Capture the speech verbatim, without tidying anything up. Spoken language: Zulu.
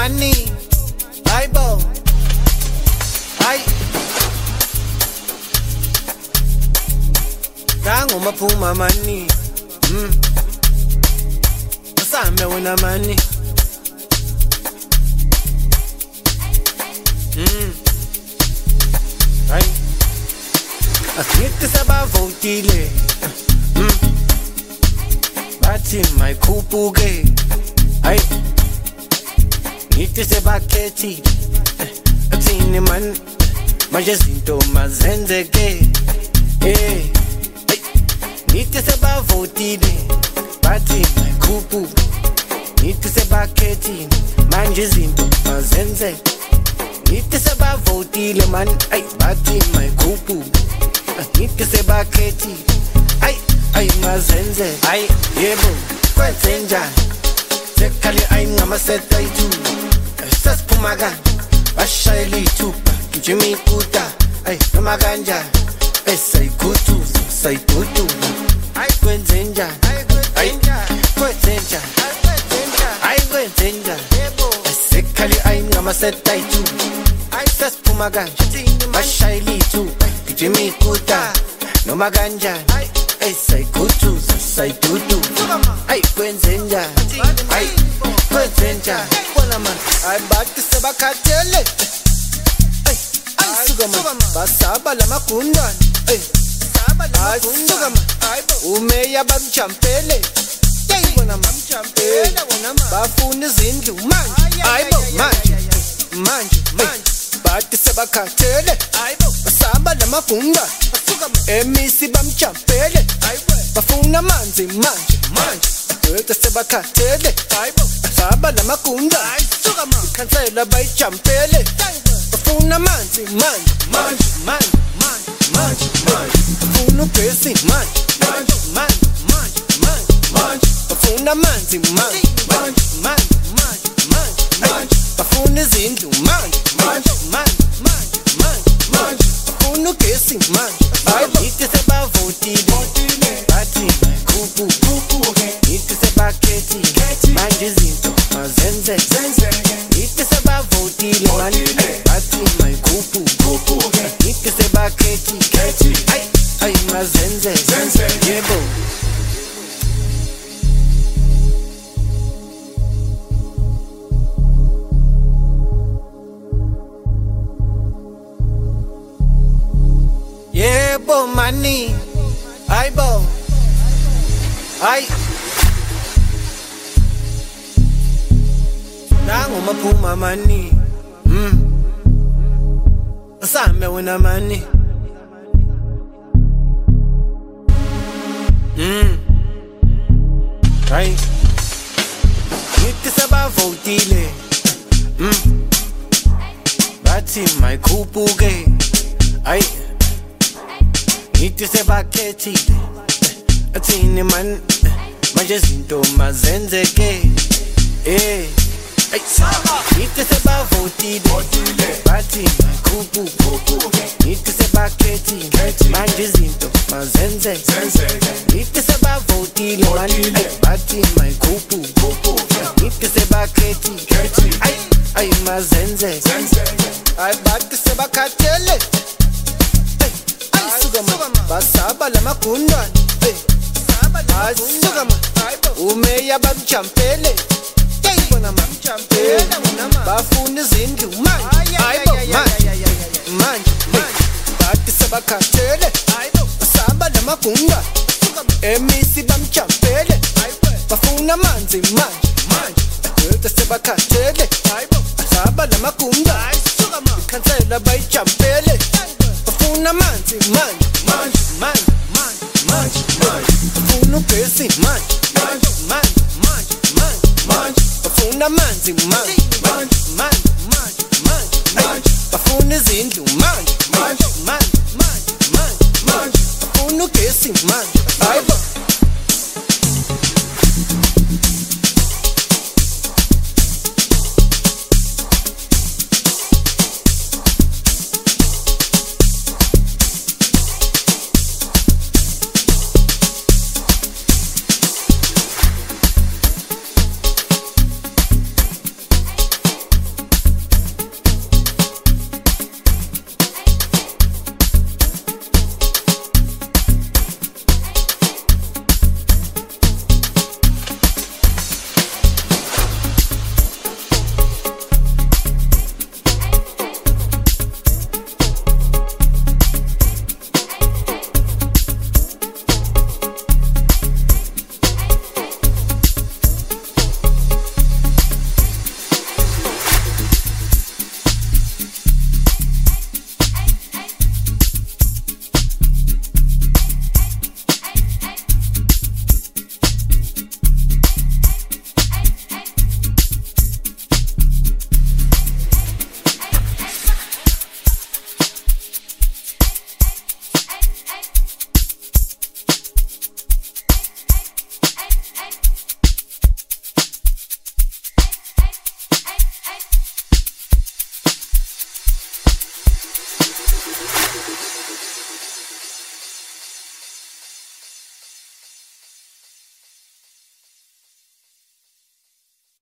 money, Bible, ay. Rango mapuma money, mm. Masame wena money, mm. Ay. Asiete saba votile, mm. Bati my kupuge, ay. Nite seba keti, atini man, majezinto mazenzeke, eh. Nite seba votile, bati my kupu. Nite seba keti, majezinto mazenze. Nite seba votile man, ay bati my kupu. Nite seba keti, ay ay mazenze, ay yebo kwenzenja. Sekali ay ngamaseta itu, sas pumaga, bashayeli tupa, kijimi kuta, ay namaganja, esay kutu, say tutu, ay kwenzenja, ay kwenzenja, ay kwenzenja. Sekali ay ngamaseta itu, sas pumaga, bashayeli tupa, kijimi kuta, namaganja, esay kutu, say tutu, ay kwenzenja. Ay, kwenzenja, bona man, ay bathi sebakhathele. Ay, ay suka man, basaba lamakundwana. Ay, basaba lamakundwana. Ay, umeya bamchampele. Hey, bona man, champele bona man. Bafuna izindlu manje. Ay bo, manje, manje, manje. Bathi sebakhathele. Ay bo, basaba lamakundwana. Basuka man, emisi bamchampele. Ay bo, bafuna amanzi manje, manje. Wethu sebakhathele, hayibo, saba lamakunda, ayisuka manje, ikhansela bayijampele, bafuna amanzi manje, manje, manje, manje, manje, bafuna ugesi manje, manje, manje, manje, manje, bafuna amanzi manje, manje, manje, manje, manje, bafuna izindlu manje, manje, manje, manje, manje, bafuna ugesi manje, hayibo, ithi sebavotile, bathi kupu, kupu, Nite seba keti, manje izinto mazenze. Nite seba votile man, bathi my kupu. Nite seba keti, ay ay mazenze. Yebo. Yebo money, aybo, ay. Nangu mapuma money, mm. Masame wena money, mm. Ay. Nite seba votile, mm. Bathi my kupuge, ay. Nite seba ketile, atini man, majezinto mazenzeke, eh. Ay, nite seba votile, bathi my kupu. Nite seba keti, manje izinto mazenze. Nite seba votile man, ay bathi my kupu. Nite seba keti, ay ay mazenze. Ay bathi sebakhathele. Ay suka man, basaba lamakundwana. Ay suka man, umeya bamchampele. Bafuna izindlu manje, hayibo, manje, manje, bathi sebakhathele, basaba lamagunda, emisi bamchampele, bafuna amanzi manje, wethu sebakhathele, basaba lamagunda, ikhansela bayijampele, bafuna amanzi manje, manje, manje, bafuna ugesi manje, manje, manje, manje, bafuna amanzi manje, manje, manje, manje, bafuna izindlu manje, manje, manje, manje, bafuna ugesi manje, hayibo.